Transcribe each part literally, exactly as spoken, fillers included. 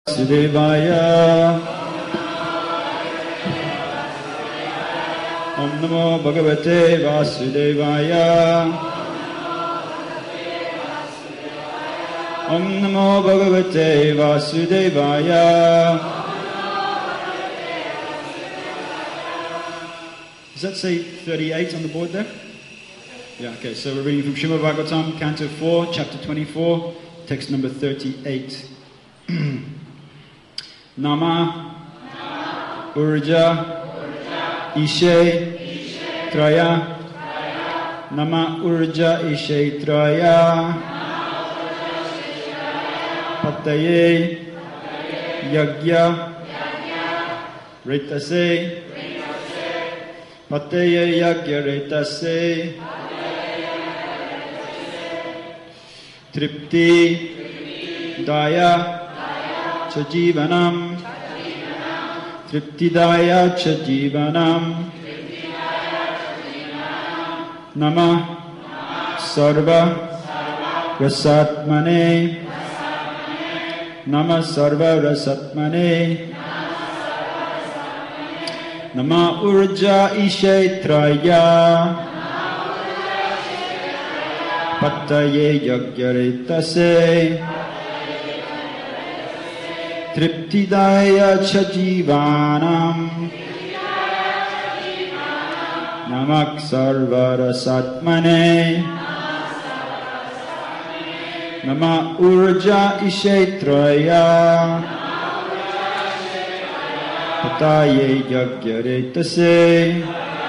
Vasudevaya. Om Namo Bhagavate Vasudevaya. Om Namo Bhagavate Vasudevaya. Does that say thirty-eight on the board there? Yeah, okay, so we're reading from Srimad Bhagavatam, Canto four, Chapter twenty-four, text number thirty-eight. Nama, Nama Urja, Urja Ishe, Ishe Traya, Traya Nama Urja Ishe Traya Pataye Yagya Retase Pataye Yagya Retase Tripti Daya Chajivanam Triptidaya Chajivanam Nama Sarva Rasatmane Nama Sarva Rasatmane Nama Urja Ishe Traya Pataye Yagyaretase Triptidaya Chajivanam Namak Sarvara Satmane Nama Urja Ishetraya Pataye Yagyaretase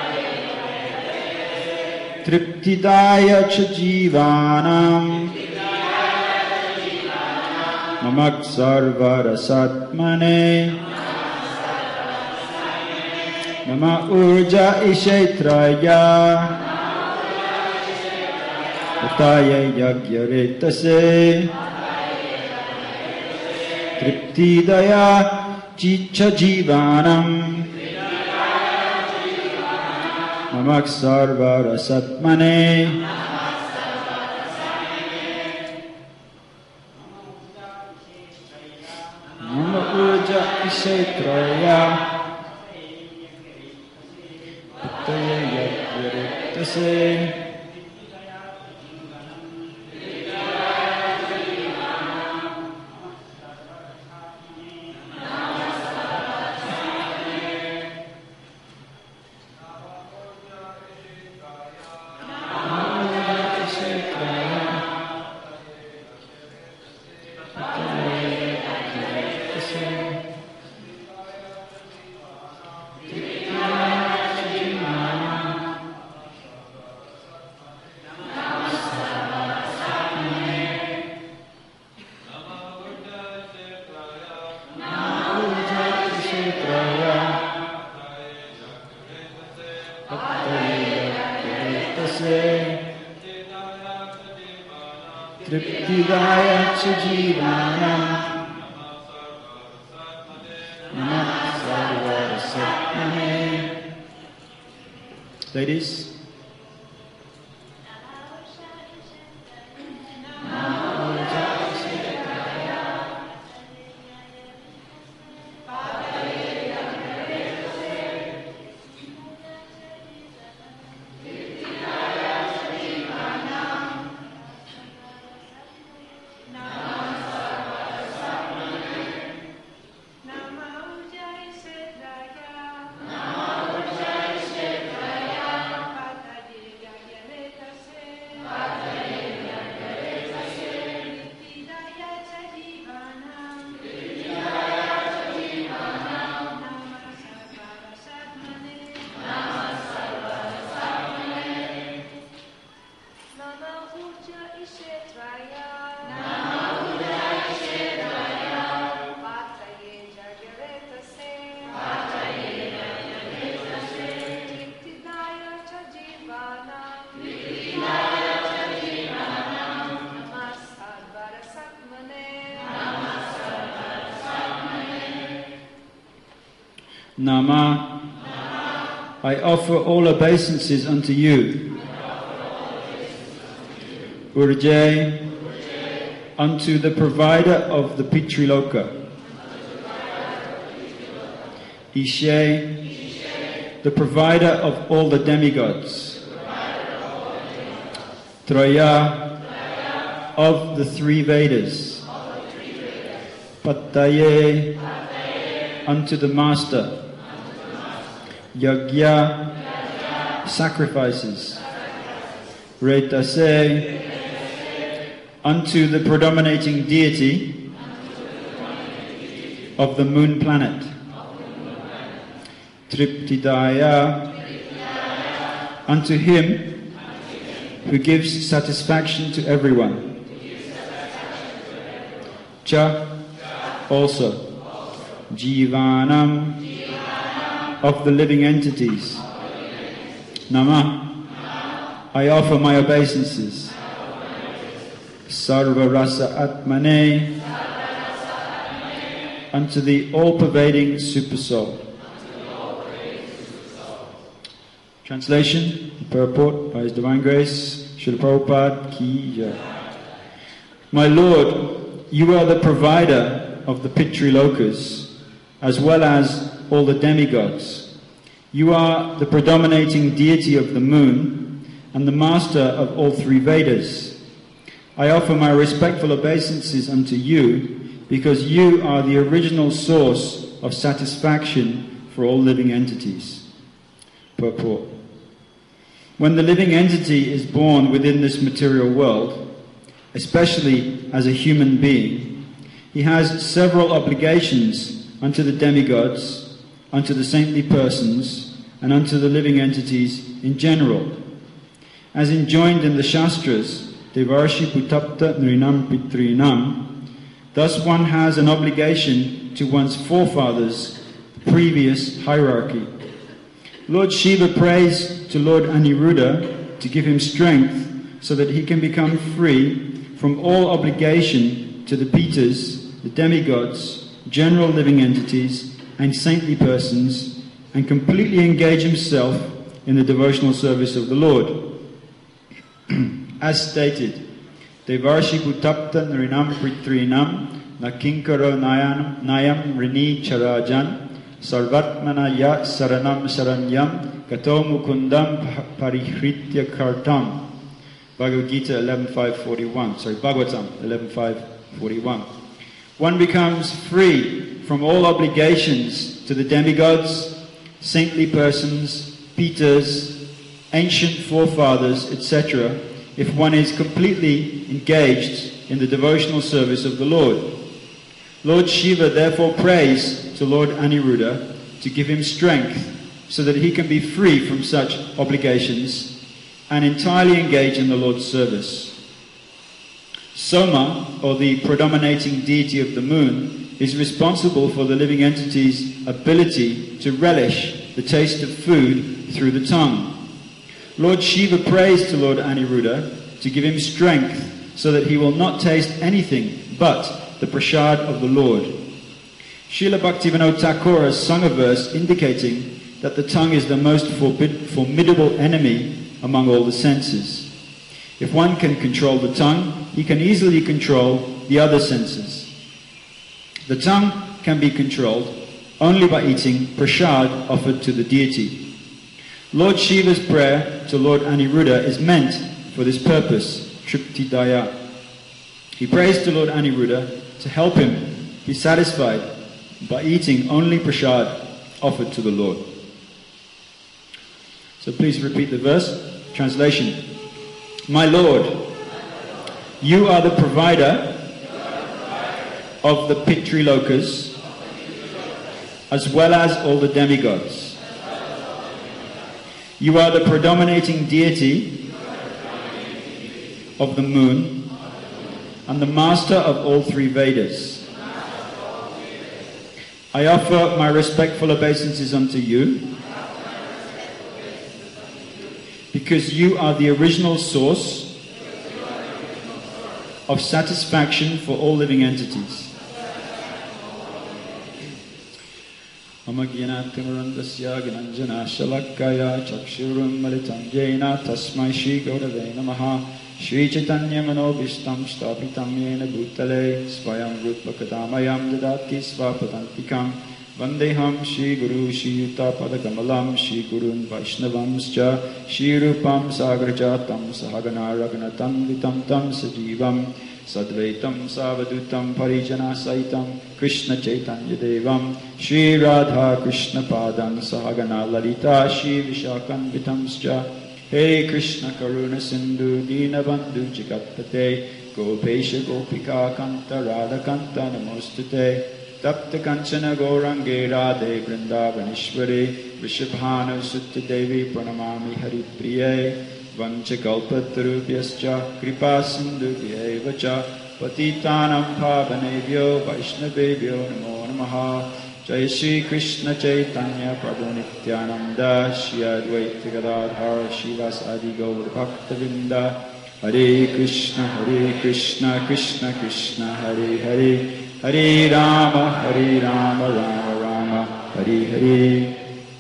Triptidaya Chajivanam Namak Sarvara Satmane Nama Urja Ishetraya Pataye Yagyaretase Triptidaya Chicha Jivanam Namak Sarvara Satmane Urja Ishetraya Pataye Yagyaretase Triptidaya Chajivanam Namak Sarvara Satmane. Ladies. Nama, I offer all obeisances unto you. Urje, unto the provider of the Pitriloka. Ishe, the provider of all the demigods. Traya, of the three Vedas. Pattaye, unto the Master. Yagya, sacrifices. Retase, unto the predominating deity of the moon planet. Triptidaya, unto him who gives satisfaction to everyone. Cha, also. Jivanam, of the living entities. Nama, I offer my obeisances. Sarva rasa atmane, unto the all-pervading Supersoul. Translation, purport by His Divine Grace, Srila Prabhupada Ki Jai. My Lord, you are the provider of the Pitrilokas, as well as all the demigods. You are the predominating deity of the moon, and the master of all three Vedas. I offer my respectful obeisances unto you, because you are the original source of satisfaction for all living entities. Purport. When the living entity is born within this material world, especially as a human being, he has several obligations unto the demigods, unto the saintly persons, and unto the living entities in general. As enjoined in the Shastras, Devarshi Putapta Nrinam Pitrinam, thus one has an obligation to one's forefathers, previous hierarchy. Lord Shiva prays to Lord Aniruddha to give him strength so that he can become free from all obligation to the Pitas, the demigods, general living entities, and saintly persons, and completely engage himself in the devotional service of the Lord. As stated, Devarshi Bhutapta Nrinam Pritrinam Nakinkaro Nayam Nayam Rini Charajan Sarvatmana Ya Saranam Saranyam Gato Mukundam Parihritya Kartam. Bhagavad Gita eleven five forty-one. Sorry, Bhagavatam eleven five forty-one. One becomes free from all obligations to the demigods, saintly persons, Pitas, ancient forefathers, et cetera, if one is completely engaged in the devotional service of the Lord. Lord Shiva therefore prays to Lord Aniruddha to give him strength so that he can be free from such obligations and entirely engage in the Lord's service. Soma, or the predominating deity of the moon, is responsible for the living entity's ability to relish the taste of food through the tongue. Lord Shiva prays to Lord Aniruddha to give him strength so that he will not taste anything but the prasad of the Lord. Srila Bhaktivinoda Thakur has sung a verse indicating that the tongue is the most forbid- formidable enemy among all the senses. If one can control the tongue, he can easily control the other senses. The tongue can be controlled only by eating prasad offered to the deity. Lord Shiva's prayer to Lord Aniruddha is meant for this purpose, Triptidaya. He prays to Lord Aniruddha to help him be satisfied by eating only prasad offered to the Lord. So please repeat the verse. Translation. My Lord, you are the provider of the Pitrilokas as well as all the demigods. You are the predominating deity of the moon and the master of all three Vedas. I offer my respectful obeisances unto you because you are the original source of satisfaction for all living entities. Amagyanatimurandasya gananjana shalakaya chakshurum malitam yena tasmai shri gaurave namaha Shri Chaitanya manobishtam stapitam yena bhutale svayam rupa kadamayam dadati svapadantikam Vandeham Shri Guru Shri Yuta Padakamalam Shri Gurun Vaishnavamscha Shri Rupam Sagrajatam Sahagana Raghunatam Vitam Tam Sajivam Sadvaitam Savadutam Parijana Saitam Krishna Chaitanya Devam Shri Radha Krishna Padam Sahagana Lalita Shri Vishakan Vitamscha Hey Krishna Karuna Sindhu Dinabandhu Jigapate Gopesha Gopika Kanta Radha Kanta Namostute Tapta Kanchana Gaurange Radhe Vrindavanishwari Vishabhanu Sutta Devi Pranamami Hari Priye Vanchakalpatarubhyascha Kripa Sindhu Vyevacha Patitanam Pavanebhyo Vaishnavebhyo Namo Namaha Jai Shri Krishna Chaitanya Prabhu Nityananda Shri Advaita Gadadhar Shivas Adi Gaur Bhaktavinda Hare Krishna Hare Krishna Krishna Krishna Hare Hare Hare Rama Hare Rama Rama Rama Hare Hare.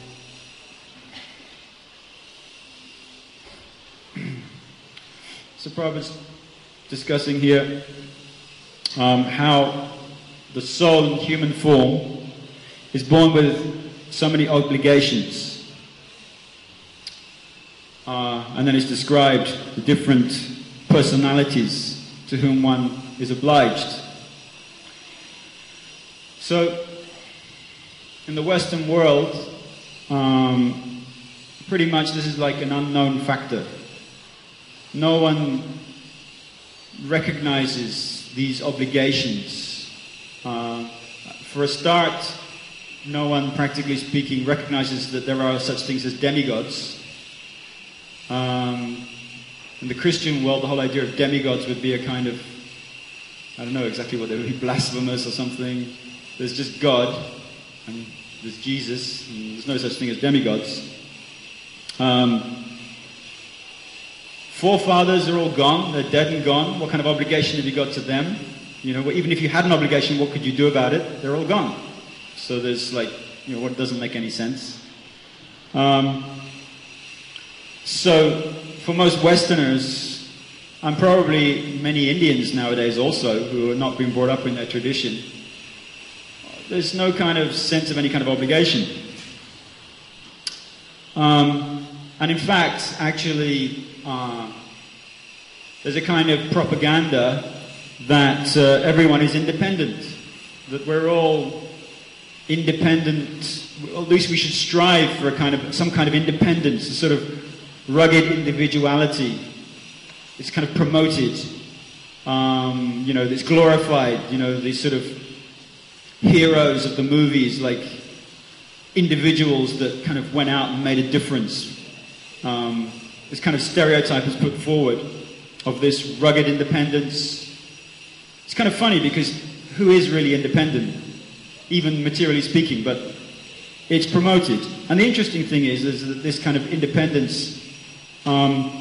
So Prabhupada's discussing here um, how the soul in human form is born with so many obligations. Uh, and then it's described the different personalities to whom one is obliged. So, in the Western world, um, pretty much this is like an unknown factor. No one recognizes these obligations. Uh, for a start, no one, practically speaking, recognizes that there are such things as demigods. Um, in the Christian world, the whole idea of demigods would be a kind of, I don't know exactly what they would be, blasphemous or something. There's just God, and there's Jesus, and there's no such thing as demigods. Um, forefathers are all gone, they're dead and gone. What kind of obligation have you got to them? You know, even if you had an obligation, what could you do about it? They're all gone. So there's like, you know, what doesn't make any sense. Um, so for most Westerners, and probably many Indians nowadays also, who are not being brought up in their tradition, there's no kind of sense of any kind of obligation. Um, and in fact, actually, uh, there's a kind of propaganda that uh, everyone is independent, that we're all independent, at least we should strive for a kind of, some kind of independence, a sort of rugged individuality. It's kind of promoted, um, you know, it's glorified, you know, these sort of heroes of the movies, like individuals that kind of went out and made a difference. Um, this kind of stereotype is put forward of this rugged independence. It's kind of funny because who is really independent, even materially speaking, but it's promoted. And the interesting thing is, is that this kind of independence, um,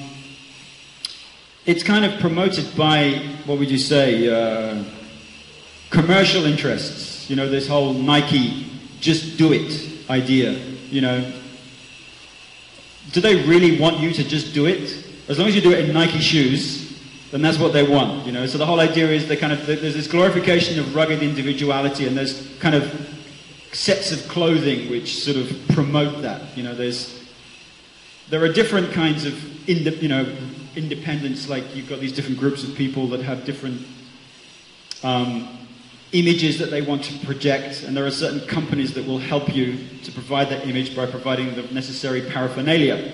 it's kind of promoted by, what would you say, uh, commercial interests. You know, this whole Nike, just do it idea, you know. Do they really want you to just do it? As long as you do it in Nike shoes, then that's what they want, you know. So the whole idea is they kind of, there's this glorification of rugged individuality, and there's kind of sets of clothing which sort of promote that. You know, there's, there are different kinds of, inde, you know, independence, like you've got these different groups of people that have different um, images that they want to project, and there are certain companies that will help you to provide that image by providing the necessary paraphernalia.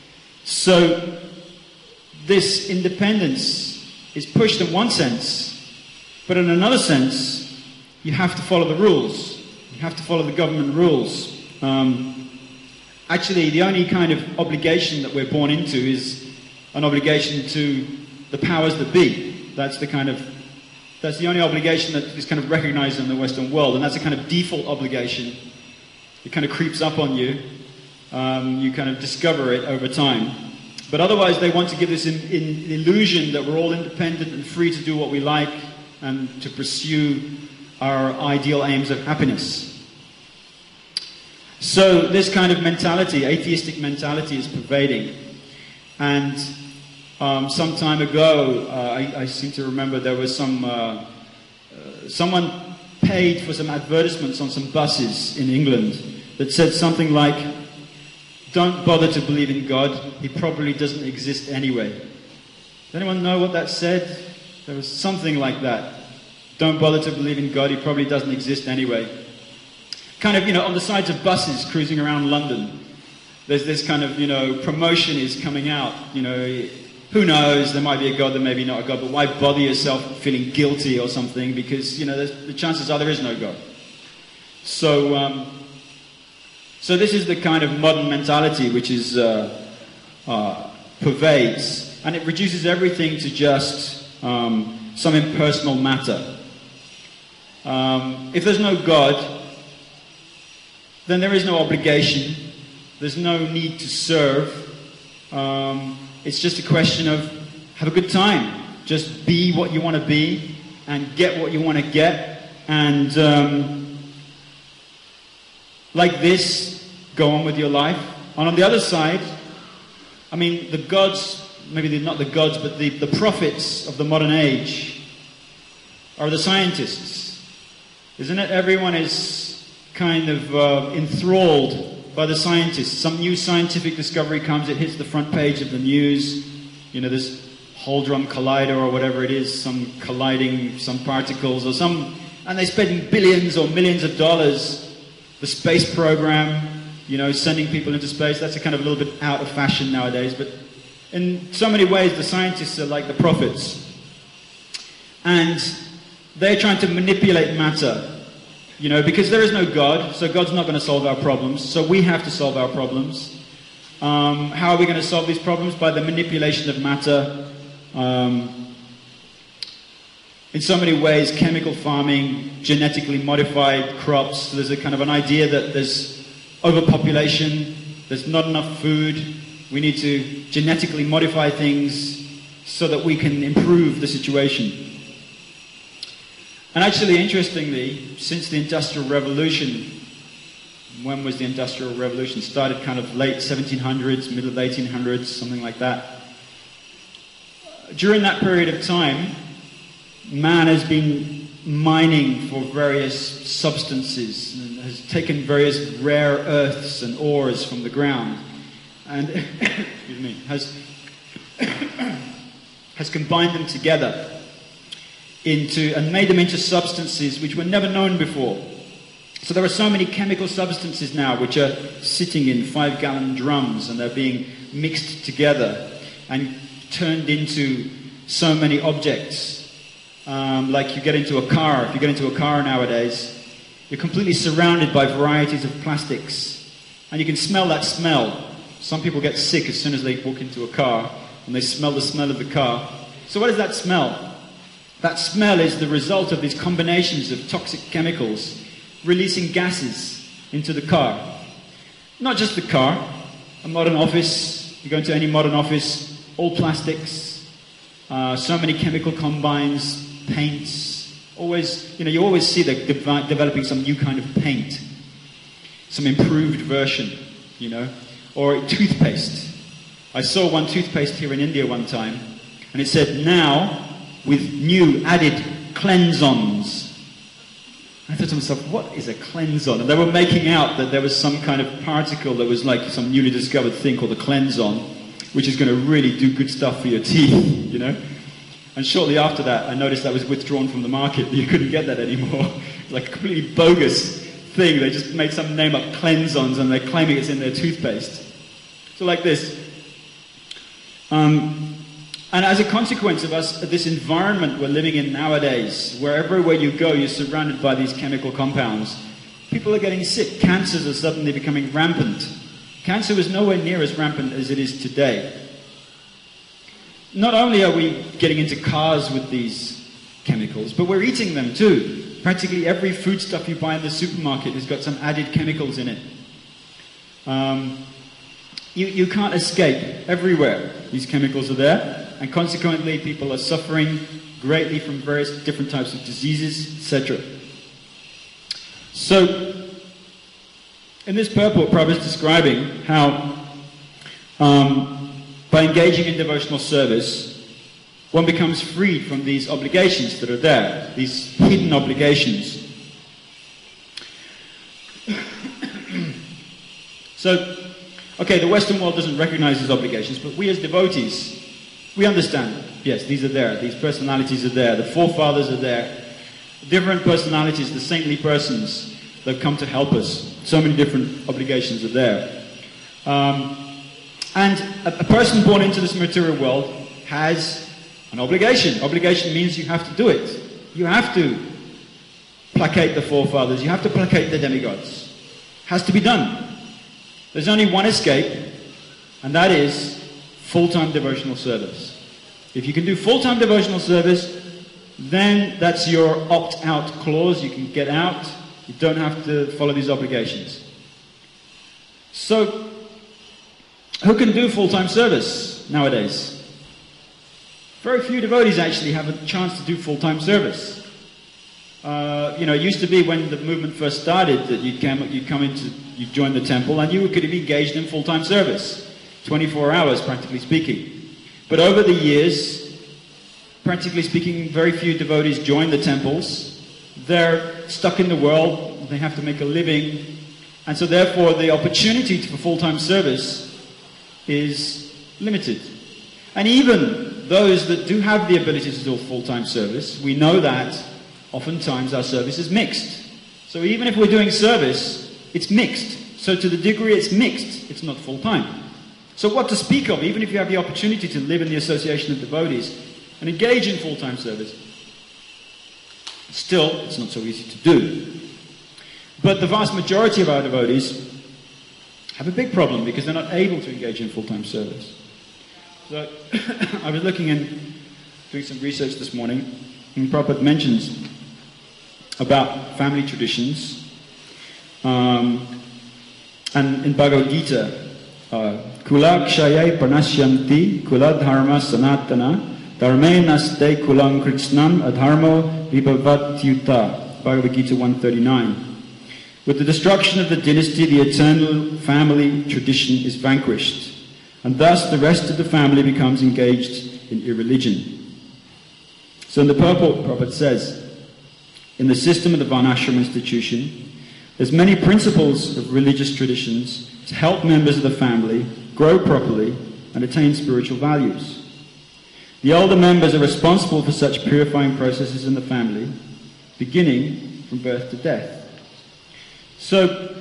So this independence is pushed in one sense, but in another sense, you have to follow the rules. You have to follow the government rules. Um, actually, the only kind of obligation that we're born into is an obligation to the powers that be. That's the kind of That's the only obligation that is kind of recognized in the Western world, and that's a kind of default obligation. It kind of creeps up on you. Um, you kind of discover it over time. But otherwise, they want to give this in, in illusion that we're all independent and free to do what we like and to pursue our ideal aims of happiness. So this kind of mentality, atheistic mentality, is pervading. And Um, some time ago, uh, I, I seem to remember there was some, uh, uh, someone paid for some advertisements on some buses in England that said something like, "Don't bother to believe in God, he probably doesn't exist anyway." Does anyone know what that said? There was something like that. "Don't bother to believe in God, he probably doesn't exist anyway." Kind of, you know, on the sides of buses cruising around London, there's this kind of, you know, promotion is coming out, you know, who knows, there might be a God, there may be not a God, but why bother yourself feeling guilty or something, because, you know, the chances are there is no God. So, um, so this is the kind of modern mentality which is uh, uh, pervades, and it reduces everything to just um, some impersonal matter. Um, if there's no God, then there is no obligation. There's no need to serve. Um, it's just a question of have a good time. Just be what you want to be and get what you want to get. And um, like this, go on with your life. And on the other side, I mean, the gods, maybe they're not the gods, but the, the prophets of the modern age are the scientists. Isn't it? Everyone is kind of uh, enthralled by the scientists. Some new scientific discovery comes, it hits the front page of the news. You know, this Hadron Collider or whatever it is, some colliding some particles or some, and they spend billions or millions of dollars. The space program, you know, sending people into space, that's a kind of a little bit out of fashion nowadays, but in so many ways the scientists are like the prophets. And they're trying to manipulate matter. You know, because there is no God, so God's not going to solve our problems, so we have to solve our problems. Um, how are we going to solve these problems? By the manipulation of matter. Um, in so many ways, chemical farming, genetically modified crops. So there's a kind of an idea that there's overpopulation, there's not enough food. We need to genetically modify things so that we can improve the situation. And actually, interestingly, since the Industrial Revolution, when was the Industrial Revolution? Started kind of late seventeen hundreds, middle of eighteen hundreds, something like that. During that period of time, man has been mining for various substances and has taken various rare earths and ores from the ground and excuse me, has, has combined them together into and made them into substances which were never known before. So there are so many chemical substances now which are sitting in five-gallon drums and they're being mixed together and turned into so many objects. Um, like you get into a car, if you get into a car nowadays, you're completely surrounded by varieties of plastics. And you can smell that smell. Some people get sick as soon as they walk into a car and they smell the smell of the car. So what is that smell? That smell is the result of these combinations of toxic chemicals releasing gases into the car. Not just the car, a modern office, you go into any modern office, all plastics, uh, so many chemical combines, paints, always, you know, you always see they're de- developing some new kind of paint, some improved version, you know, or toothpaste. I saw one toothpaste here in India one time, and it said, now, with new added cleansons. I thought to myself, what is a cleanson? And they were making out that there was some kind of particle that was like some newly discovered thing called a cleanson, which is going to really do good stuff for your teeth, you know? And shortly after that, I noticed that was withdrawn from the market. You couldn't get that anymore. It's like a completely bogus thing. They just made some name up, cleansons, and they're claiming it's in their toothpaste. So like this. Um... And as a consequence of us, this environment we're living in nowadays, where everywhere you go, you're surrounded by these chemical compounds, people are getting sick. Cancers are suddenly becoming rampant. Cancer was nowhere near as rampant as it is today. Not only are we getting into cars with these chemicals, but we're eating them too. Practically every foodstuff you buy in the supermarket has got some added chemicals in it. Um, you, you can't escape. Everywhere these chemicals are there. And consequently, people are suffering greatly from various different types of diseases, et cetera. So, in this purport, Prabhupada is describing how, um, by engaging in devotional service, one becomes freed from these obligations that are there, these hidden obligations. So, okay, the Western world doesn't recognize these obligations, but we as devotees, we understand, yes, these are there, these personalities are there, the forefathers are there, different personalities, the saintly persons that come to help us, so many different obligations are there. Um, and a, a person born into this material world has an obligation. Obligation means you have to do it. You have to placate the forefathers, you have to placate the demigods. It has to be done. There's only one escape, and that is full-time devotional service. If you can do full-time devotional service, then that's your opt-out clause. You can get out. You don't have to follow these obligations. So, who can do full-time service nowadays? Very few devotees actually have a chance to do full-time service. Uh, you know, it used to be when the movement first started that you'd come, you'd come into, you'd join the temple and you could be engaged in full-time service, twenty-four hours practically speaking. But over the years, practically speaking, very few devotees join the temples. They're stuck in the world, they have to make a living, and so therefore the opportunity for full-time service is limited. And even those that do have the ability to do full-time service, we know that oftentimes our service is mixed. So even if we're doing service, it's mixed. So to the degree it's mixed, it's not full-time. So what to speak of, even if you have the opportunity to live in the association of devotees and engage in full-time service, still, it's not so easy to do. But the vast majority of our devotees have a big problem because they're not able to engage in full-time service. So I was looking and doing some research this morning, and Prabhupada mentions about family traditions. Um, and in Bhagavad Gita, Kula kshayai panashyanti kula dharma sanatana dharme naste kulang kritsnam adharmo vibhavatyuta. Bhagavad Gita one thirty-nine. With the destruction of the dynasty, the eternal family tradition is vanquished, and thus the rest of the family becomes engaged in irreligion. So in the purport, Prabhupada says, in the system of the Varnashram institution, there's many principles of religious traditions to help members of the family grow properly and attain spiritual values. The older members are responsible for such purifying processes in the family, beginning from birth to death. So,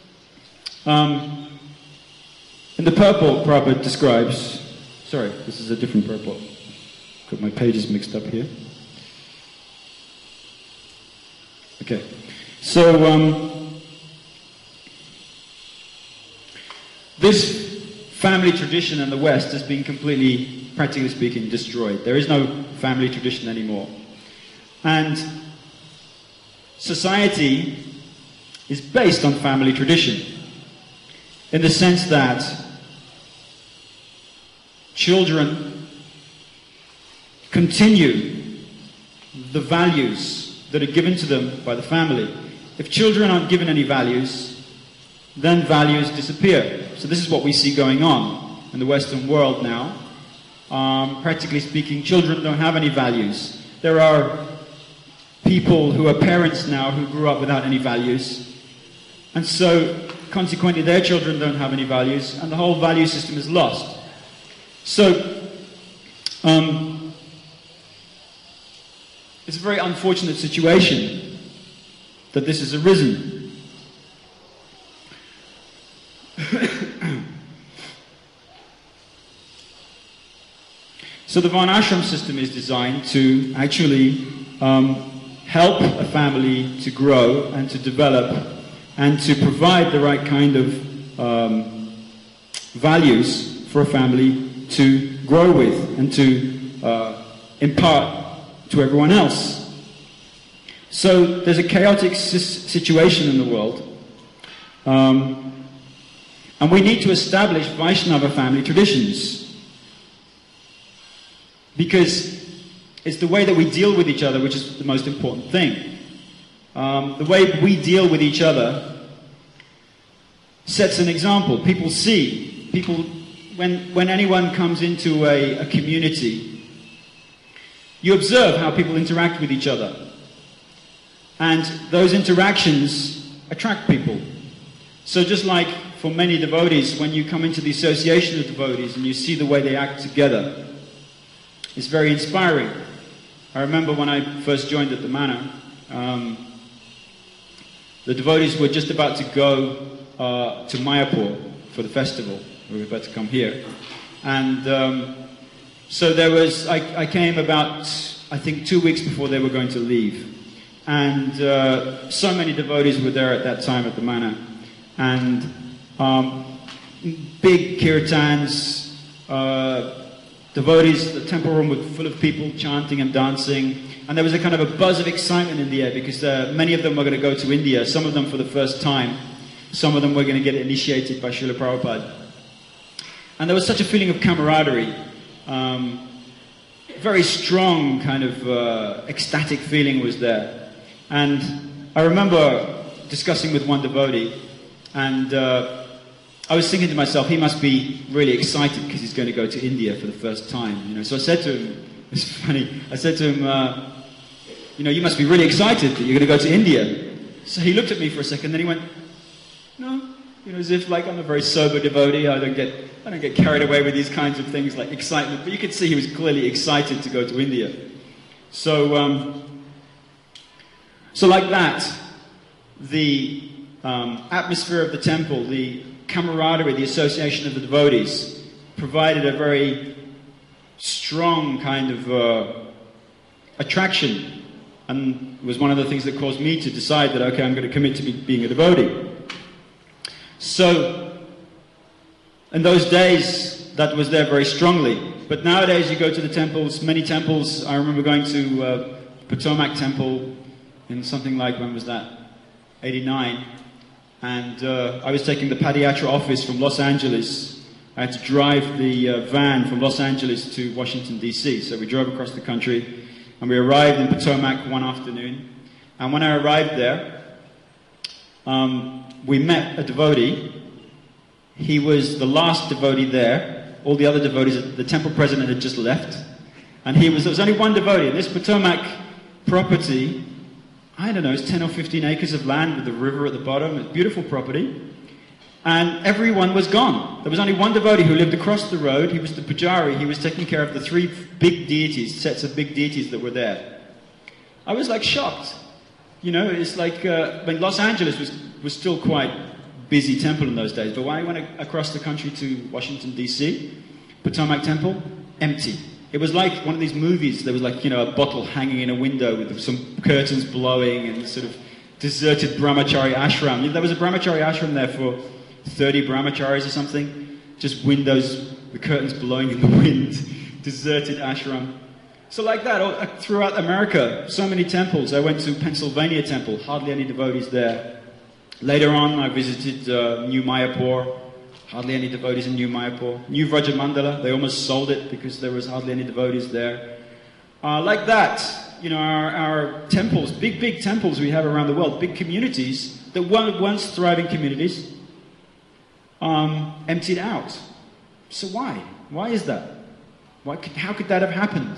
um, in the purport, Prabhupada describes, sorry, this is a different purport. Got my pages mixed up here. Okay, so um, this family tradition in the West has been completely, practically speaking, destroyed. There is no family tradition anymore. And society is based on family tradition, in the sense that children continue the values that are given to them by the family. If children aren't given any values, then values disappear. So this is what we see going on in the Western world now. Um, practically speaking, children don't have any values. There are people who are parents now who grew up without any values, and so consequently their children don't have any values, and the whole value system is lost. So um, it's a very unfortunate situation that this has arisen. So the Varnashram system is designed to actually um, help a family to grow and to develop and to provide the right kind of um, values for a family to grow with and to uh, impart to everyone else. So there's a chaotic situation in the world, um, and we need to establish Vaishnava family traditions, because it's the way that we deal with each other which is the most important thing. Um, the way we deal with each other sets an example. People see, people, when, when anyone comes into a, a community, you observe how people interact with each other. And those interactions attract people. So just like for many devotees, when you come into the association of devotees and you see the way they act together, it's very inspiring. I remember when I first joined at the Manor, um, the devotees were just about to go uh, to Mayapur for the festival. We were about to come here. And um, so there was, I, I came about, I think, two weeks before they were going to leave. And uh, so many devotees were there at that time at the Manor. And um, big kirtans, uh, devotees, the temple room was full of people chanting and dancing. And there was a kind of a buzz of excitement in the air because uh, many of them were going to go to India, some of them for the first time. Some of them were going to get initiated by Srila Prabhupada. And there was such a feeling of camaraderie. Um, very strong kind of uh, ecstatic feeling was there. And I remember discussing with one devotee, and uh, I was thinking to myself, he must be really excited because he's going to go to India for the first time. You know, so I said to him, it's funny, I said to him, uh, you know, you must be really excited that you're going to go to India. So he looked at me for a second, then he went, no, you know, as if like I'm a very sober devotee, I don't get, I don't get carried away with these kinds of things like excitement. But you could see he was clearly excited to go to India. So, um, so like that, the um, atmosphere of the temple, the camaraderie, the association of the devotees, provided a very strong kind of uh, attraction, and was one of the things that caused me to decide that, okay, I'm going to commit to be, being a devotee. So, in those days, that was there very strongly. But nowadays, you go to the temples, many temples. I remember going to uh, Potomac Temple in something like, when was that? eighty-nine. And uh, I was taking the Padayatra office from Los Angeles. I had to drive the uh, van from Los Angeles to Washington, D C So we drove across the country, and we arrived in Potomac one afternoon. And when I arrived there, um, we met a devotee. He was the last devotee there. All the other devotees, the temple president had just left. And he was, there was only one devotee. And this Potomac property, I don't know, it's ten or fifteen acres of land with the river at the bottom. It's a beautiful property. And everyone was gone. There was only one devotee who lived across the road. He was the pujari. He was taking care of the three big deities, sets of big deities that were there. I was like shocked. You know, it's like, uh, I mean, Los Angeles was, was still quite busy temple in those days. But when I went across the country to Washington, D C, Potomac Temple, empty. It was like one of these movies. There was like, you know, a bottle hanging in a window with some curtains blowing and sort of deserted brahmachari ashram. There was a brahmachari ashram there for thirty brahmacharis or something. Just windows, the curtains blowing in the wind. Deserted ashram. So like that, all, throughout America, so many temples. I went to Pennsylvania Temple, hardly any devotees there. Later on, I visited uh, New Mayapur. Hardly any devotees in New Mayapur. New Vrajamandala, they almost sold it because there was hardly any devotees there. Uh, like that, you know, our, our temples, big, big temples we have around the world, big communities that were once thriving communities, um, emptied out. So why? Why is that? Why could, how could that have happened?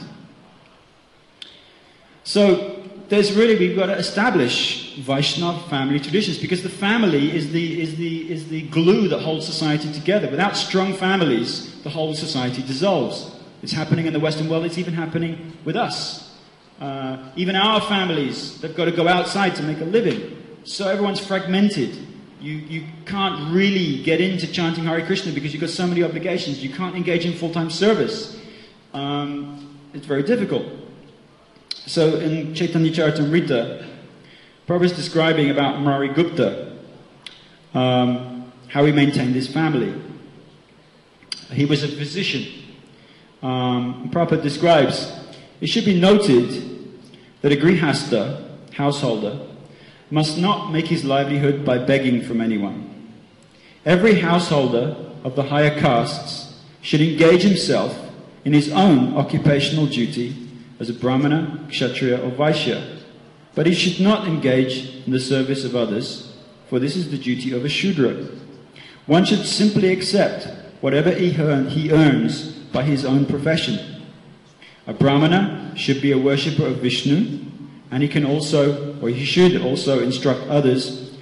So there's really, we've got to establish Vaishnava family traditions, because the family is the, is the, is the glue that holds society together. Without strong families, the whole society dissolves. It's happening in the Western world, it's even happening with us. Uh, even our families, they've got to go outside to make a living. So everyone's fragmented. You, you can't really get into chanting Hare Krishna because you've got so many obligations. You can't engage in full-time service. Um, it's very difficult. So in Chaitanya Charitamrita, Prabhupada is describing about Murari Gupta, um, how he maintained his family. He was a physician. Um, Prabhupada describes, it should be noted that a grihasta, householder, must not make his livelihood by begging from anyone. Every householder of the higher castes should engage himself in his own occupational duty as a Brahmana, Kshatriya or Vaishya. But he should not engage in the service of others, for this is the duty of a Shudra. One should simply accept whatever he, earn, he earns by his own profession. A Brahmana should be a worshipper of Vishnu, and he can also, or he should also instruct others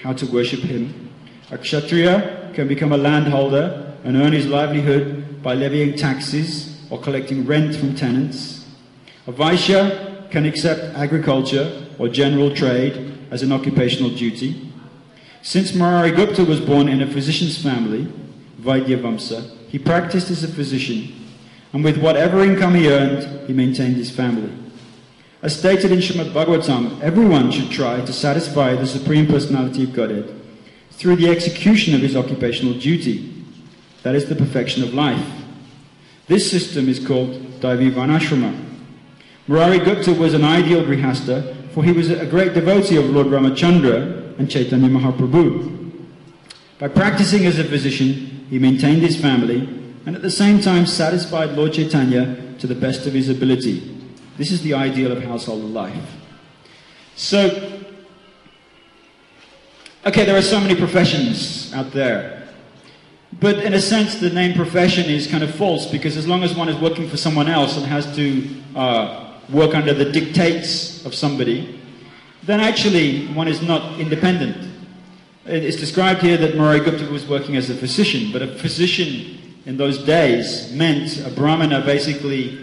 how to worship him. A Kshatriya can become a landholder and earn his livelihood by levying taxes or collecting rent from tenants. A Vaishya can accept agriculture or general trade as an occupational duty. Since Murari Gupta was born in a physician's family, Vaidya Vamsa, he practiced as a physician, and with whatever income he earned, he maintained his family. As stated in Srimad Bhagavatam, everyone should try to satisfy the Supreme Personality of Godhead through the execution of his occupational duty. That is the perfection of life. This system is called Daivi Varnashrama. Murari Gupta was an ideal grihastha, for he was a great devotee of Lord Ramachandra and Chaitanya Mahaprabhu. By practicing as a physician, he maintained his family and at the same time satisfied Lord Chaitanya to the best of his ability. This is the ideal of household life. So, okay, there are so many professions out there. But in a sense, the name profession is kind of false, because as long as one is working for someone else and has to uh, work under the dictates of somebody, then actually one is not independent. It's described here that Murari Gupta was working as a physician, but a physician in those days meant a brahmana basically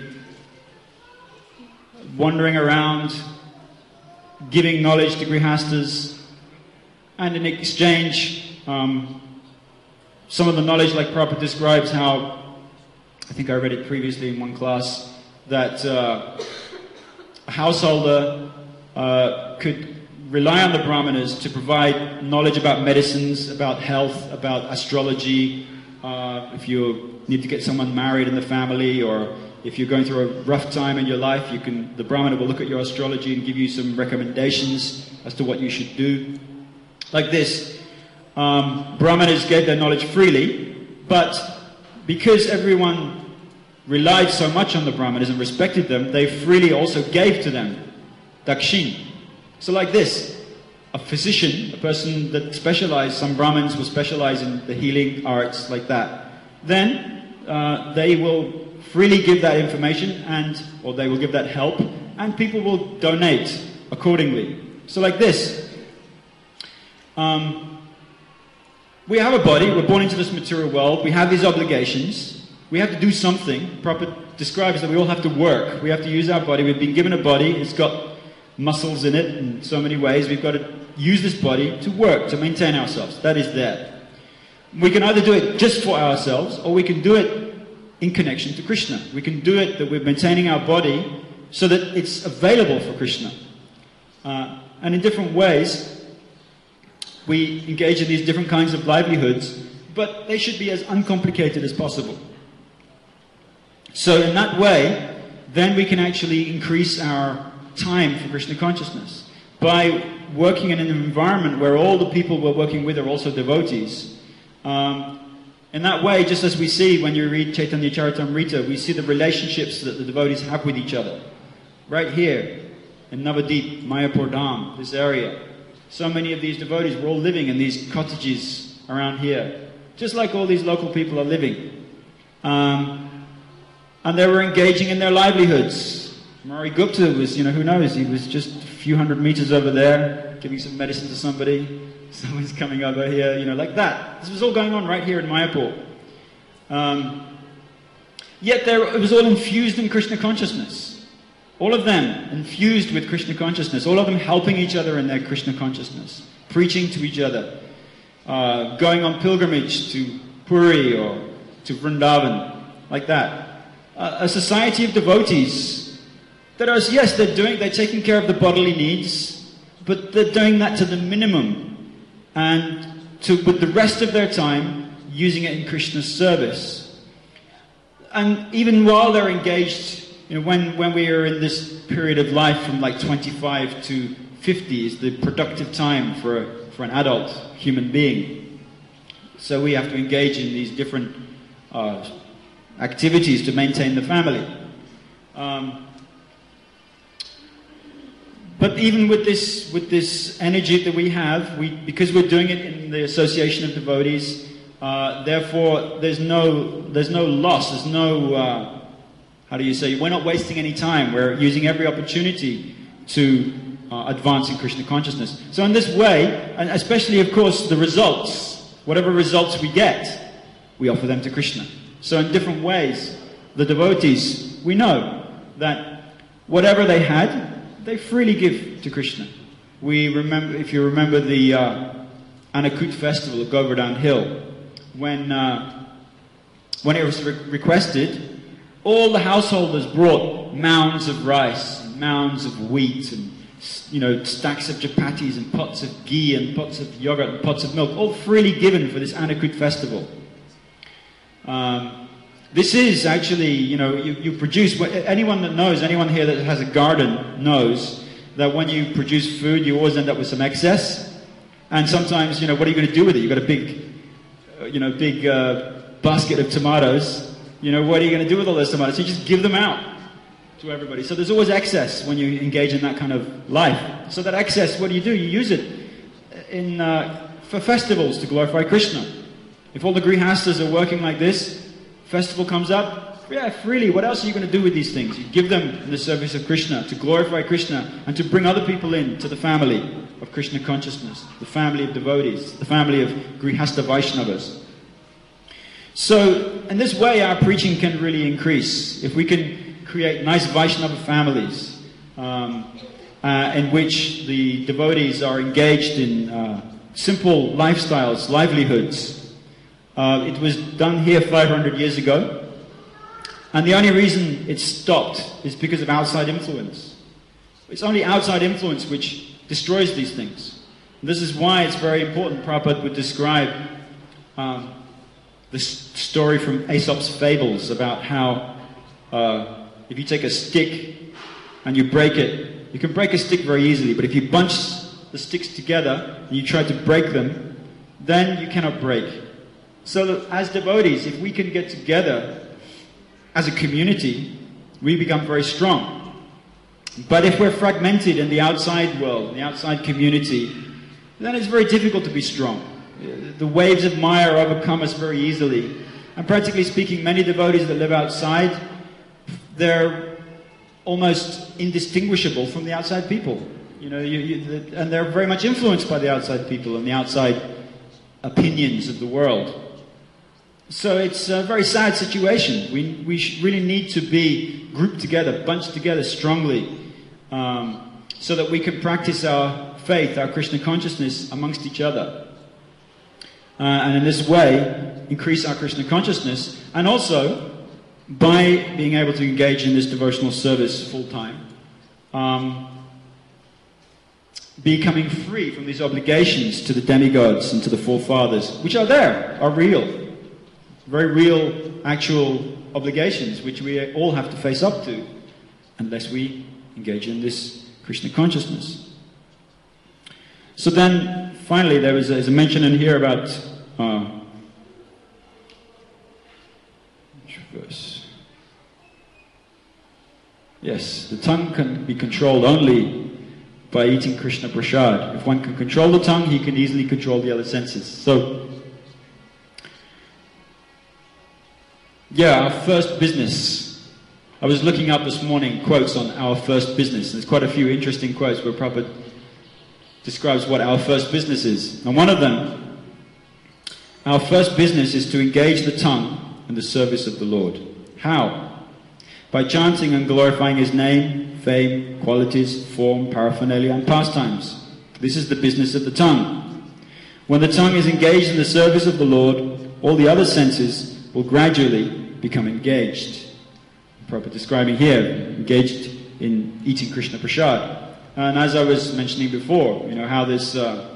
wandering around, giving knowledge to grihastas, and in exchange, um, some of the knowledge, like Prabhupada describes how, I think I read it previously in one class, that uh, a householder uh, could rely on the brahmanas to provide knowledge about medicines, about health, about astrology, uh, if you need to get someone married in the family, or if you're going through a rough time in your life, you can, the brahmana will look at your astrology and give you some recommendations as to what you should do. Like this, um, brahmanas gave their knowledge freely, but because everyone relied so much on the brahmanas and respected them, they freely also gave to them dakshin. So like this, a physician, a person that specialized, some brahmins will specialize in the healing arts like that, then uh, they will freely give that information, and or they will give that help, and people will donate accordingly. So like this, um, we have a body, we're born into this material world, we have these obligations, we have to do something. Prabhupada describes that we all have to work, we have to use our body, we've been given a body, it's got muscles in it in so many ways, we've got to use this body to work, to maintain ourselves. That is there. We can either do it just for ourselves, or we can do it in connection to Krishna. We can do it that we're maintaining our body so that it's available for Krishna. Uh, and in different ways, we engage in these different kinds of livelihoods, but they should be as uncomplicated as possible. So in that way, then we can actually increase our time for Krishna consciousness. By working in an environment where all the people we're working with are also devotees, um, in that way, just as we see when you read Chaitanya Charitamrita, we see the relationships that the devotees have with each other. Right here, in Navadip, Mayapur Dham, this area. So many of these devotees were all living in these cottages around here, just like all these local people are living. Um, and they were engaging in their livelihoods. Murari Gupta was, you know, who knows, he was just a few hundred meters over there, giving some medicine to somebody. Someone's coming over here, you know, like that. This was all going on right here in Mayapur. Um, yet there, it was all infused in Krishna consciousness. All of them infused with Krishna consciousness. All of them helping each other in their Krishna consciousness. Preaching to each other. Uh, going on pilgrimage to Puri or to Vrindavan. Like that. Uh, a society of devotees that are, yes, they're doing, they're taking care of the bodily needs, but they're doing that to the minimum. And to, with the rest of their time, using it in Krishna's service. And even while they're engaged, you know, when, when we are in this period of life from like twenty-five to fifty is the productive time for, a, for an adult human being. So we have to engage in these different uh, activities to maintain the family. Um, But even with this, with this energy that we have, we, because we're doing it in the association of devotees, uh, therefore there's no, there's no loss, there's no, uh, how do you say, we're not wasting any time, we're using every opportunity to uh, advance in Krishna consciousness. So in this way, and especially of course the results, whatever results we get, we offer them to Krishna. So in different ways, the devotees, we know that whatever they had, they freely give to Krishna. We remember, if you remember the uh, Annakut festival at Govardhan Hill, when uh, when it was re requested, all the householders brought mounds of rice, and mounds of wheat, and you know stacks of chapatis, and pots of ghee, and pots of yogurt, and pots of milk, all freely given for this Annakut festival. Um, this is actually, you know, you, you produce. Anyone that knows, anyone here that has a garden knows that when you produce food, you always end up with some excess. And sometimes, you know, what are you going to do with it? You've got a big, uh, you know, big uh, basket of tomatoes. You know, what are you going to do with all those tomatoes? You just give them out to everybody. So there's always excess when you engage in that kind of life. So that excess, what do you do? You use it in uh, for festivals to glorify Krishna. If all the grihastas are working like this, festival comes up, yeah, freely. What else are you going to do with these things? You give them in the service of Krishna, to glorify Krishna, and to bring other people in to the family of Krishna consciousness, the family of devotees, the family of Grihasta Vaishnavas. So, in this way, our preaching can really increase. If we can create nice Vaishnava families, um, uh, in which the devotees are engaged in uh, simple lifestyles, livelihoods. Uh, it was done here five hundred years ago. And the only reason it stopped is because of outside influence. It's only outside influence which destroys these things. And this is why it's very important. Prabhupada would describe um, this story from Aesop's Fables about how uh, if you take a stick and you break it, you can break a stick very easily, but if you bunch the sticks together and you try to break them, then you cannot break. So as devotees, if we can get together as a community, we become very strong. But if we're fragmented in the outside world, in the outside community, then it's very difficult to be strong. The waves of Maya overcome us very easily. And practically speaking, many devotees that live outside, they're almost indistinguishable from the outside people. You know, you, you, and they're very much influenced by the outside people and the outside opinions of the world. So it's a very sad situation. We, we really need to be grouped together, bunched together strongly, um, so that we can practice our faith, our Krishna consciousness amongst each other. Uh, and in this way, increase our Krishna consciousness, and also, by being able to engage in this devotional service full-time, um, becoming free from these obligations to the demigods and to the forefathers, which are there, are real. Very real, actual obligations, which we all have to face up to, unless we engage in this Krishna consciousness. So then, finally, there is a, there's a mention in here about... Uh, which verse? Yes, the tongue can be controlled only by eating Krishna prasad. If one can control the tongue, he can easily control the other senses. So, yeah, our first business. I was looking up this morning quotes on our first business. There's quite a few interesting quotes where Prabhupada describes what our first business is. And one of them, our first business is to engage the tongue in the service of the Lord. How? By chanting and glorifying His name, fame, qualities, form, paraphernalia, and pastimes. This is the business of the tongue. When the tongue is engaged in the service of the Lord, all the other senses will gradually become engaged. Prabhupada describing here, engaged in eating Krishna prasad. And as I was mentioning before, you know, how this, uh,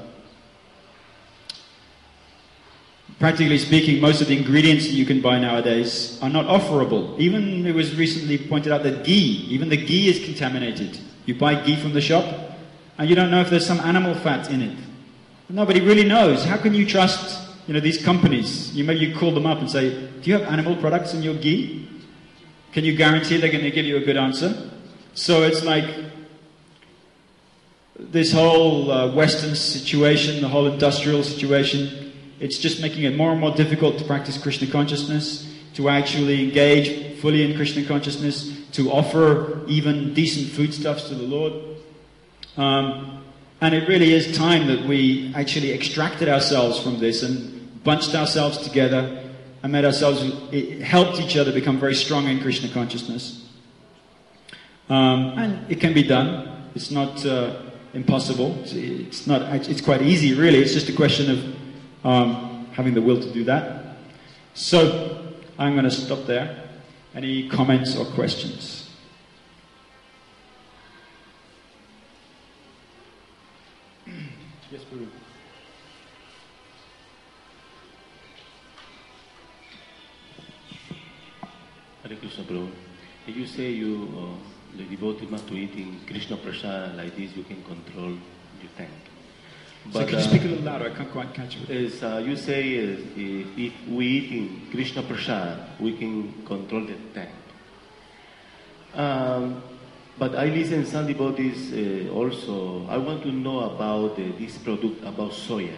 practically speaking, most of the ingredients that you can buy nowadays are not offerable. Even, it was recently pointed out that ghee, even the ghee is contaminated. You buy ghee from the shop, and you don't know if there's some animal fat in it. Nobody really knows. How can you trust, you know, these companies? You maybe you call them up and say, do you have animal products in your ghee? Can you guarantee they're going to give you a good answer? So it's like this whole uh, Western situation, the whole industrial situation, it's just making it more and more difficult to practice Krishna consciousness, to actually engage fully in Krishna consciousness, to offer even decent foodstuffs to the Lord. Um, and it really is time that we actually extracted ourselves from this and bunched ourselves together and made ourselves, it helped each other become very strong in Krishna consciousness. Um, and it can be done. It's not uh, impossible. It's, it's not. It's quite easy, really. It's just a question of um, having the will to do that. So I'm going to stop there. Any comments or questions? Yes, Guru. Hare Krishna, Prabhu. You say you, uh, the devotee must to eating Krishna Prasad like this, you can control your tank. But, so could you uh, speak a little louder? I can't quite catch it. Is, uh, you say uh, if, if we eating Krishna Prasad, we can control the tank. Um, but I listen some devotees uh, also. I want to know about uh, this product, about soya.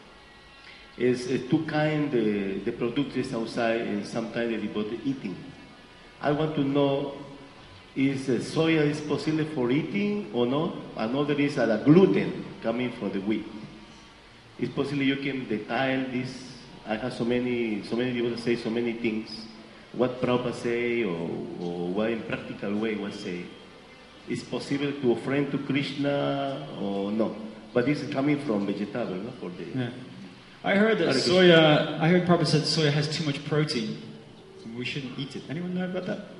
It's uh, two kind, uh, the product is outside and sometimes the devotee eating. I want to know, is uh, soya is possible for eating or not? Another is uh, the gluten coming from the wheat. It's possible you can detail this. I have so many, so many people say so many things. What Prabhupada say, or, or what in practical way what say. It's possible to offer to Krishna or no? But this is coming from vegetable, no? For the. Yeah. I heard that soya. I heard Prabhupada said soya has too much protein. We shouldn't eat it. Anyone know about that?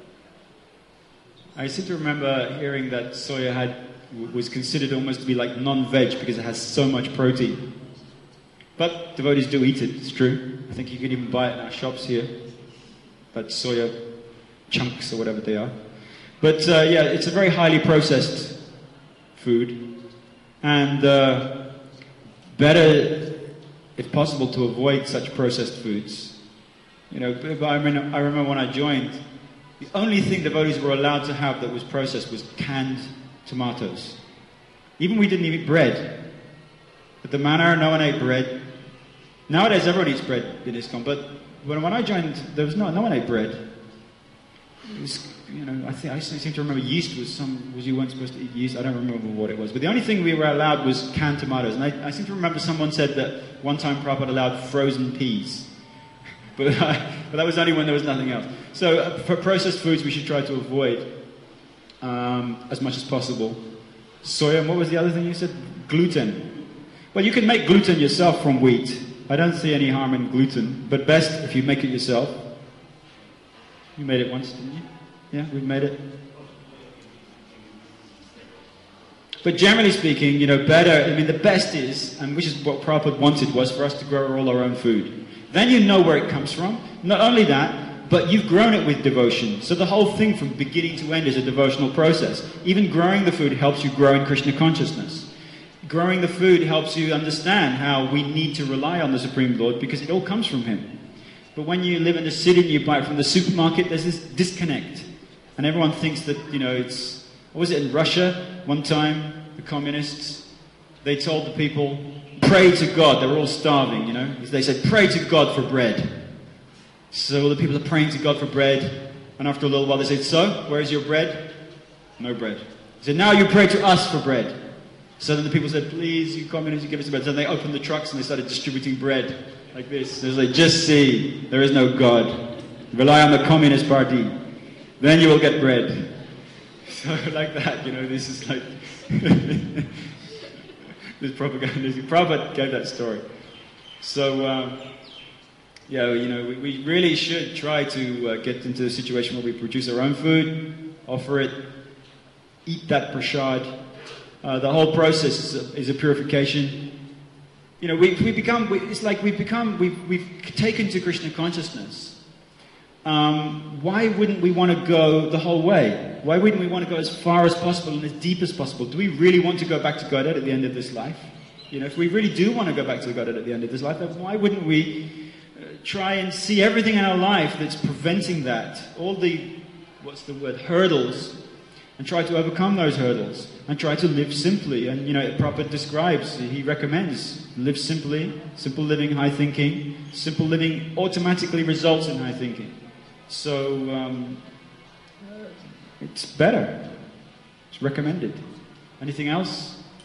I seem to remember hearing that soya had was considered almost to be like non-veg because it has so much protein. But devotees do eat it, it's true. I think you can even buy it in our shops here. But soya chunks or whatever they are. But uh, yeah, it's a very highly processed food. And uh, better, if possible, to avoid such processed foods. You know, I remember, I remember when I joined, the only thing devotees were allowed to have that was processed was canned tomatoes. Even we didn't eat bread. At the manor, no one ate bread. Nowadays, everyone eats bread in ISKCON, but when, when I joined, there was no, no one ate bread. It was, you know, I think I seem to remember yeast was some, was you weren't supposed to eat yeast? I don't remember what it was. But the only thing we were allowed was canned tomatoes. And I, I seem to remember someone said that one time Prabhupada allowed frozen peas. But, uh, but that was only when there was nothing else. So uh, for processed foods, we should try to avoid um, as much as possible. Soya, and what was the other thing you said? Gluten. Well, you can make gluten yourself from wheat. I don't see any harm in gluten, but best if you make it yourself. You made it once, didn't you? Yeah, we've made it. But generally speaking, you know, better, I mean, the best is, and which is what Prabhupada wanted, was for us to grow all our own food. Then you know where it comes from. Not only that, but you've grown it with devotion. So the whole thing from beginning to end is a devotional process. Even growing the food helps you grow in Krishna consciousness. Growing the food helps you understand how we need to rely on the Supreme Lord because it all comes from Him. But when you live in the city and you buy it from the supermarket, there's this disconnect. And everyone thinks that, you know, it's... What was it in Russia? One time, the communists, they told the people, pray to God. They were all starving, you know. They said, pray to God for bread. So all the people are praying to God for bread. And after a little while they said, so, where's your bread? No bread. He said, now you pray to us for bread. So then the people said, please, you communists, you give us bread. So then they opened the trucks and they started distributing bread like this. They was like, just see, there is no God. Rely on the Communist Party. Then you will get bread. So like that, you know, this is like... this propaganda. Prabhupada gave that story. So, um, yeah, you know, we, we really should try to uh, get into a situation where we produce our own food, offer it, eat that prasad. Uh, the whole process is a, is a purification. You know, we we become. We, it's like we've become. We've we've taken to Krishna consciousness. Um, why wouldn't we want to go the whole way? Why wouldn't we want to go as far as possible and as deep as possible? Do we really want to go back to Godhead at the end of this life? You know, if we really do want to go back to Godhead at the end of this life, then why wouldn't we uh, try and see everything in our life that's preventing that? All the, what's the word, hurdles, and try to overcome those hurdles, and try to live simply. And, you know, Prabhupada describes, he recommends, live simply, simple living, high thinking. Simple living automatically results in high thinking. So, um, it's better. It's recommended. Anything else?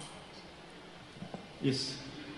Yes.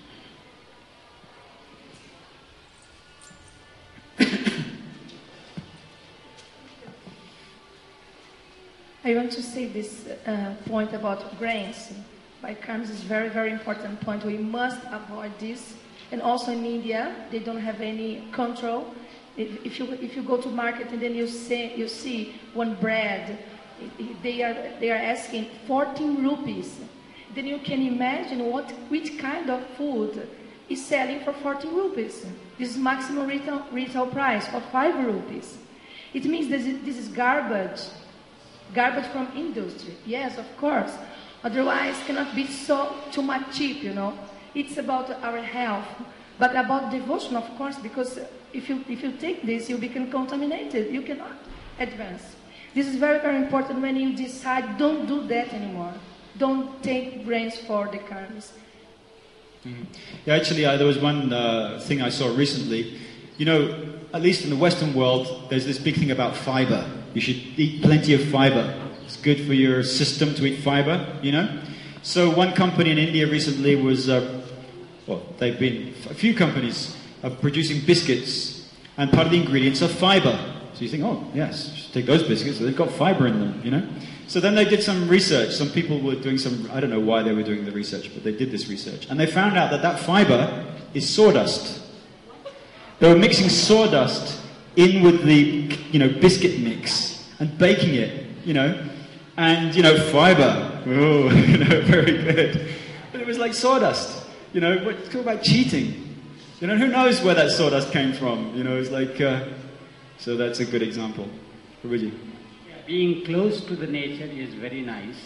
I want to say this uh, point about grains. By Carmes is very, very important point. We must avoid this. And also in India, they don't have any control. If, if you if you go to market and then you see you see one bread, they are they are asking fourteen rupees. Then you can imagine what which kind of food is selling for fourteen rupees. This is maximum retail retail price of five rupees. It means this is, this is garbage. Garbage from industry, yes, of course. Otherwise, cannot be so too much cheap, you know. It's about our health, but about devotion, of course, because if you if you take this, you become contaminated. You cannot advance. This is very, very important when you decide don't do that anymore. Don't take grains for the Carmes. Mm-hmm. Yeah, actually, uh, there was one uh, thing I saw recently. You know, at least in the Western world, there's this big thing about fiber. You should eat plenty of fiber. It's good for your system to eat fiber, you know. So one company in India recently was, uh, well, they've been, a few companies are producing biscuits, and part of the ingredients are fiber. So you think, oh, yes, you should take those biscuits, they've got fiber in them, you know. So then they did some research. Some people were doing some, I don't know why they were doing the research, but they did this research. And they found out that that fiber is sawdust. They were mixing sawdust in with the, you know, biscuit mix and baking it, you know, and, you know, fiber, oh, you know, very good. But it was like sawdust, you know, what, talk about cheating. You know, who knows where that sawdust came from, you know, it's like, uh, so that's a good example. Who would you? Being close to the nature is very nice.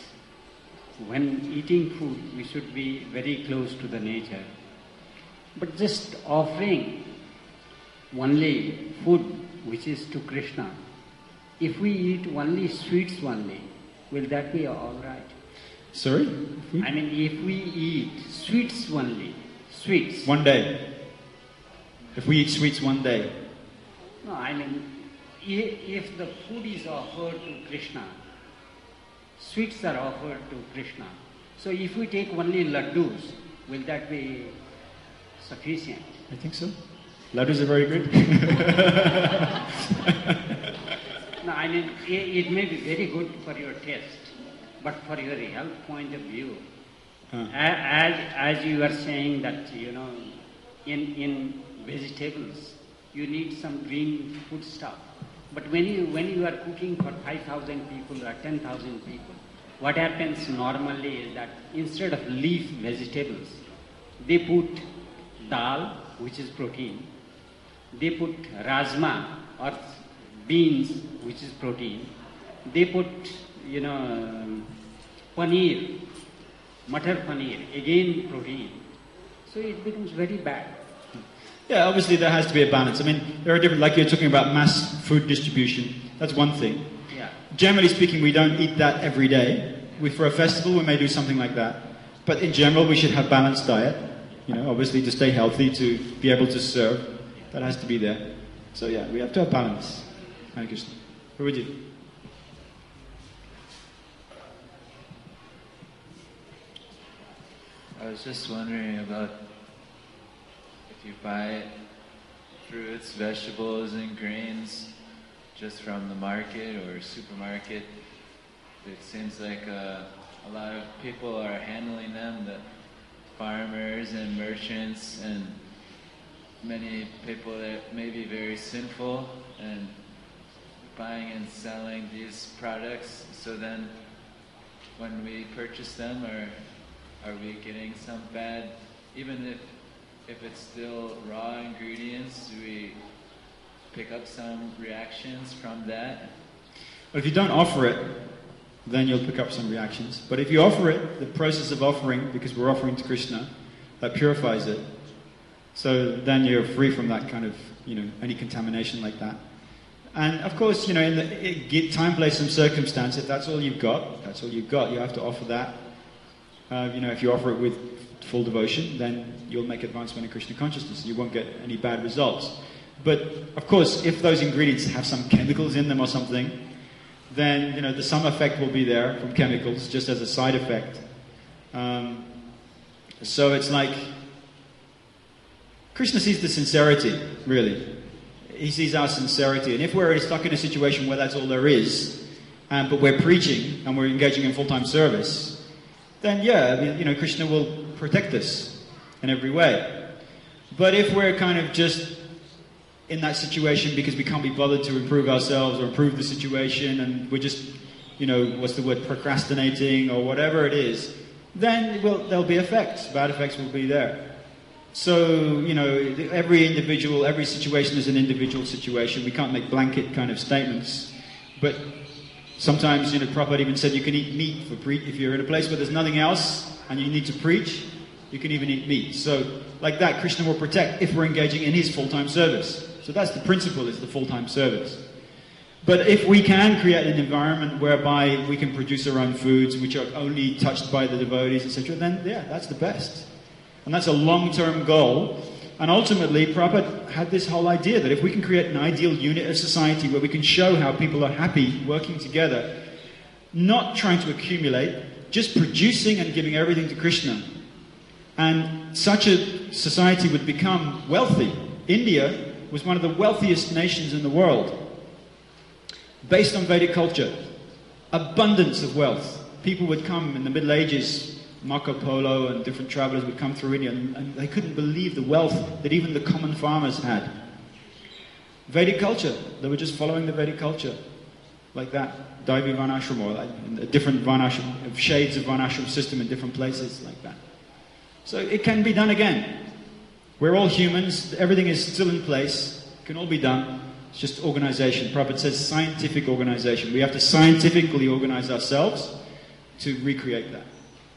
When eating food, we should be very close to the nature. But just offering only food which is to Krishna, if we eat only sweets only, will that be all right? Sorry? I mean, if we eat sweets only, sweets. One day. If we eat sweets one day. No, I mean, if the food is offered to Krishna, sweets are offered to Krishna. So if we take only laddus, will that be sufficient? I think so. Laddus are very good. No, I mean, it, it may be very good for your taste, but for your health point of view, huh. as, as you are saying that, you know, in, in vegetables, you need some green food stuff. But when you, when you are cooking for five thousand people or ten thousand people, what happens normally is that instead of leaf vegetables, they put dal, which is protein, they put rajma or beans, which is protein, they put, you know, um, paneer, matar paneer, again protein. So it becomes very bad. Yeah, obviously there has to be a balance. I mean, there are different, like you're talking about mass food distribution, that's one thing. Yeah. Generally speaking, we don't eat that every day. We, for a festival, we may do something like that. But in general, we should have balanced diet. You know, obviously to stay healthy, to be able to serve, that has to be there. So yeah, we have to have balance. Hare Krishna. Who would you? I was just wondering about if you buy fruits, vegetables, and grains just from the market or supermarket. It seems like uh, a lot of people are handling them, the farmers and merchants, and many people that may be very sinful and buying and selling these products. So then when we purchase them, are, are we getting some bad, even if if it's still raw ingredients, do we pick up some reactions from that? Well, if you don't offer it, then you'll pick up some reactions. But if you offer it, the process of offering, because we're offering to Krishna, that purifies it. So then you're free from that kind of, you know, any contamination like that. And of course, you know, in the time, place, and circumstance, if that's all you've got, that's all you've got. You have to offer that. Uh, you know, if you offer it with full devotion, then you'll make advancement in Krishna consciousness. You won't get any bad results. But of course, if those ingredients have some chemicals in them or something, then, you know, the some effect will be there from chemicals, just as a side effect. Um, So it's like, Krishna sees the sincerity, really. He sees our sincerity. And if we're stuck in a situation where that's all there is, um, but we're preaching and we're engaging in full-time service, then yeah, I mean, you know, Krishna will protect us in every way. But if we're kind of just in that situation because we can't be bothered to improve ourselves or improve the situation, and we're just, you know, what's the word, procrastinating or whatever it is, then well, there'll be effects. Bad effects will be there. So, you know, every individual, every situation is an individual situation. We can't make blanket kind of statements. But sometimes, you know, Prabhupada even said you can eat meat for pre- if you're in a place where there's nothing else and you need to preach, you can even eat meat. So, like that, Krishna will protect if we're engaging in his full-time service. So that's the principle, is the full-time service. But if we can create an environment whereby we can produce our own foods, which are only touched by the devotees, et cetera, then yeah, that's the best. And that's a long-term goal. And ultimately, Prabhupada had this whole idea that if we can create an ideal unit of society where we can show how people are happy working together, not trying to accumulate, just producing and giving everything to Krishna. And such a society would become wealthy. India was one of the wealthiest nations in the world, based on Vedic culture. Abundance of wealth. People would come in the Middle Ages, Marco Polo and different travelers would come through India, and, and they couldn't believe the wealth that even the common farmers had. Vedic culture, they were just following the Vedic culture, like that. Daivi Varnashram, or like a different Varnashram, shades of Varnashram system in different places, like that. So it can be done again. We're all humans, everything is still in place, it can all be done. It's just organization. Prabhupada says scientific organization. We have to scientifically organize ourselves to recreate that.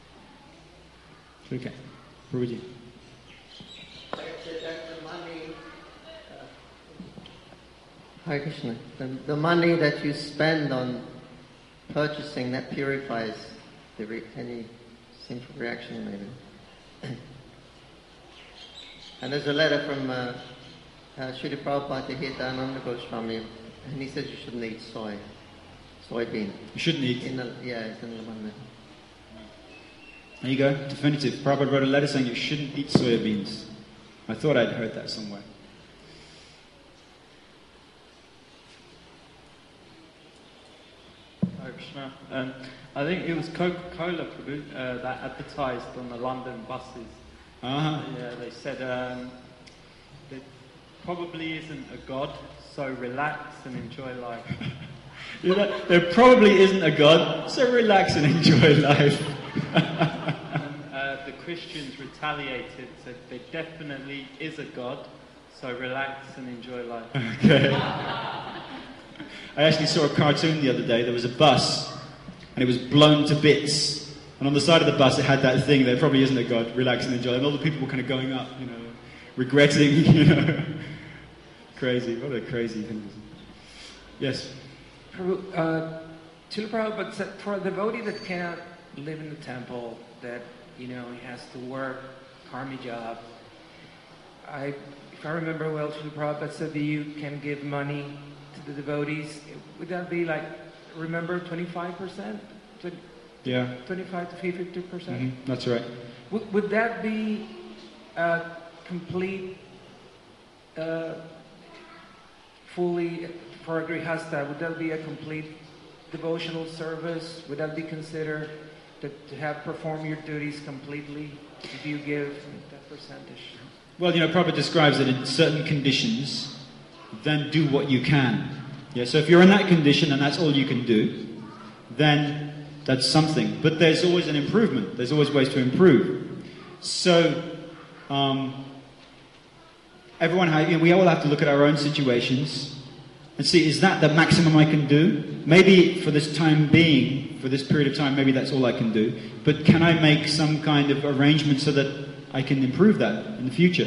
Okay, Prabhuji. Like I said, that the money, uh, Hare Krishna, the, the money that you spend on purchasing, that purifies the re- any sinful reaction maybe. And there's a letter from uh, uh, Srila Prabhupada to Hitananda Goswami, and he says you shouldn't eat soy, soybean. You shouldn't eat. In the, yeah, it's in the one there. There you go, definitive. Prabhupada wrote a letter saying you shouldn't eat soya beans. I thought I'd heard that somewhere. Hare Krishna. Um, I think it was Coca-Cola uh, that advertised on the London buses. Uh-huh. Yeah, they said um, there probably isn't a God, so relax and enjoy life. You know, there probably isn't a God, so relax and enjoy life. And, uh, the Christians retaliated, said there definitely is a God, so relax and enjoy life. Okay. I actually saw a cartoon the other day. There was a bus, and it was blown to bits. And on the side of the bus, it had that thing, there probably isn't a God, relax and enjoy. And all the people were kind of going up, you know, regretting, you know. Crazy. What a crazy thing. Yes? Prabhu, uh, Srila Prabhupada said for a devotee that cannot live in the temple, that, you know, he has to work, karma job. I, if I remember well, Srila Prabhupada said that you can give money to the devotees. Would that be like, remember, twenty-five percent? Yeah. twenty-five to fifty percent? Mm-hmm. That's right. Would, would that be a complete, uh, fully, for a grihasta, would that be a complete devotional service? Would that be considered to, to have performed your duties completely if you give that percentage? Well, you know, Prabhupada describes that in certain conditions, then do what you can. Yeah, so if you're in that condition and that's all you can do, then that's something. But there's always an improvement. There's always ways to improve. So, um, everyone, has, you know, we all have to look at our own situations and see, is that the maximum I can do? Maybe for this time being, for this period of time, maybe that's all I can do. But can I make some kind of arrangement so that I can improve that in the future?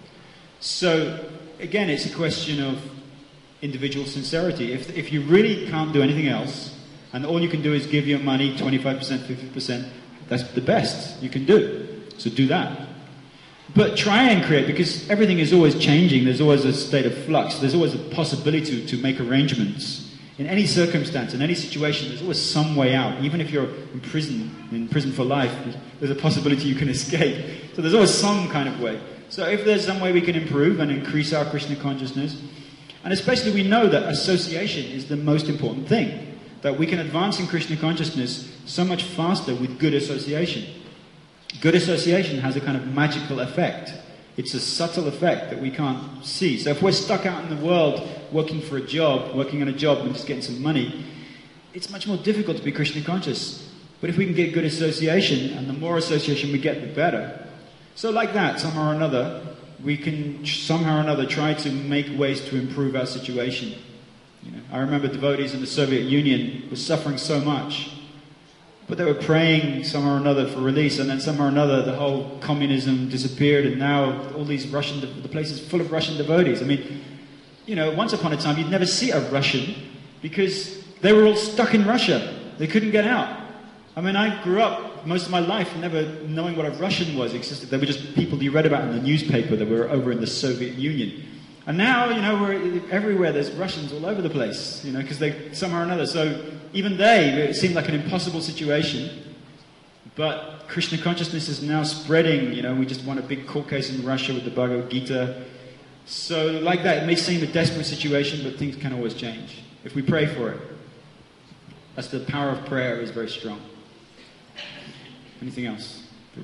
So, again, it's a question of individual sincerity. If, if you really can't do anything else, and all you can do is give your money twenty-five percent, fifty percent, that's the best you can do. So do that. But try and create, because everything is always changing, there's always a state of flux, there's always a possibility to, to make arrangements In any circumstance, in any situation, there's always some way out. Even if you're in prison, in prison for life, there's a possibility you can escape. So there's always some kind of way. So if there's some way we can improve and increase our Krishna consciousness, and especially we know that association is the most important thing, that we can advance in Krishna consciousness so much faster with good association. Good association has a kind of magical effect. It's a subtle effect that we can't see. So if we're stuck out in the world working for a job, working on a job and just getting some money, it's much more difficult to be Krishna conscious. But if we can get good association, and the more association we get, the better. So like that, somehow or another, we can somehow or another try to make ways to improve our situation. You know, I remember devotees in the Soviet Union were suffering so much, but they were praying somehow or another for release, and then somehow or another the whole communism disappeared, and now all these Russian, the place is full of Russian devotees. I mean, you know, once upon a time you'd never see a Russian because they were all stuck in Russia. They couldn't get out. I mean, I grew up most of my life never knowing what a Russian was. Existed. They were just people you read about in the newspaper that were over in the Soviet Union. And now, you know, we're everywhere. There's Russians all over the place, you know, because they somehow or another. So even they, it seemed like an impossible situation. But Krishna consciousness is now spreading. You know, we just won a big court case in Russia with the Bhagavad Gita. So like that, it may seem a desperate situation, but things can always change if we pray for it. That's the power of prayer is very strong. Anything else?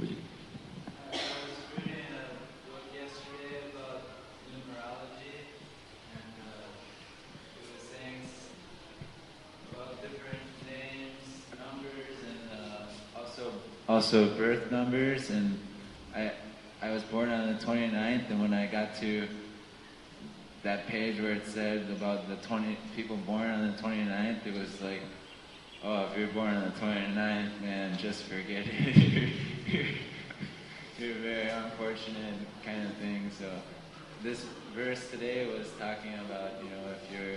Also birth numbers, and I I was born on the twenty-ninth, and when I got to that page where it said about the twenty people born on the twenty-ninth, it was like, oh, if you're born on the twenty-ninth, man, just forget it. you're, you're very unfortunate kind of thing. So this verse today was talking about, you know, if you're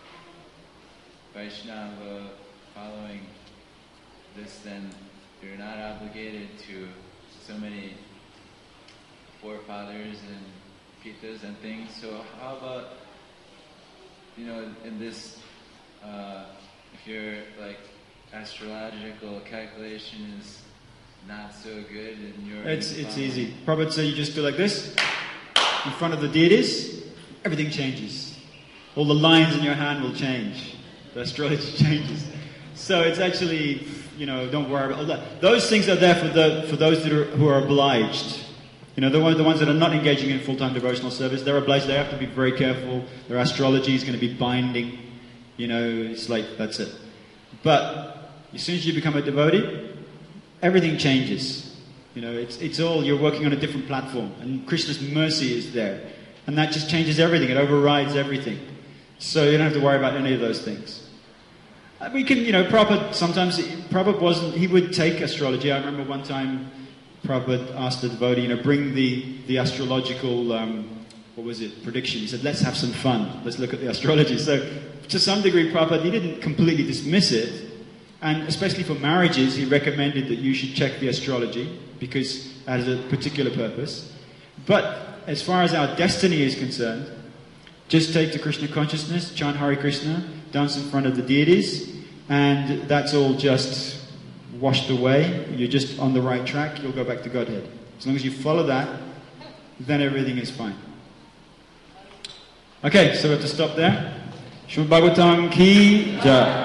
Vaishnava following this, then you're not obligated to so many forefathers and pitas and things. So how about, you know, in this, uh, if your like astrological calculation is not so good and you're... It's, it's easy. Prabhupada said you just do like this, in front of the deities, everything changes. All the lines in your hand will change. The astrology changes. So it's actually... You know, don't worry about all that. Those things are there for the for those that are, who are obliged. You know, the ones the ones that are not engaging in full-time devotional service, they're obliged. They have to be very careful. Their astrology is going to be binding. You know, it's like that's it. But as soon as you become a devotee, everything changes. You know, it's it's all you're working on a different platform, and Krishna's mercy is there, and that just changes everything. It overrides everything. So you don't have to worry about any of those things. We can, you know, Prabhupada, sometimes, Prabhupada wasn't, he would take astrology. I remember one time Prabhupada asked the devotee, you know, bring the, the astrological, um, what was it, prediction. He said, let's have some fun. Let's look at the astrology. So, to some degree, Prabhupada, he didn't completely dismiss it. And especially for marriages, he recommended that you should check the astrology because it has a particular purpose. But as far as our destiny is concerned, just take to Krishna consciousness, chant Hare Krishna, dance in front of the deities, and that's all just washed away. You're just on the right track. You'll go back to Godhead. As long as you follow that, then everything is fine. Okay, so we have to stop there. Srimad Bhagavatam ki jai.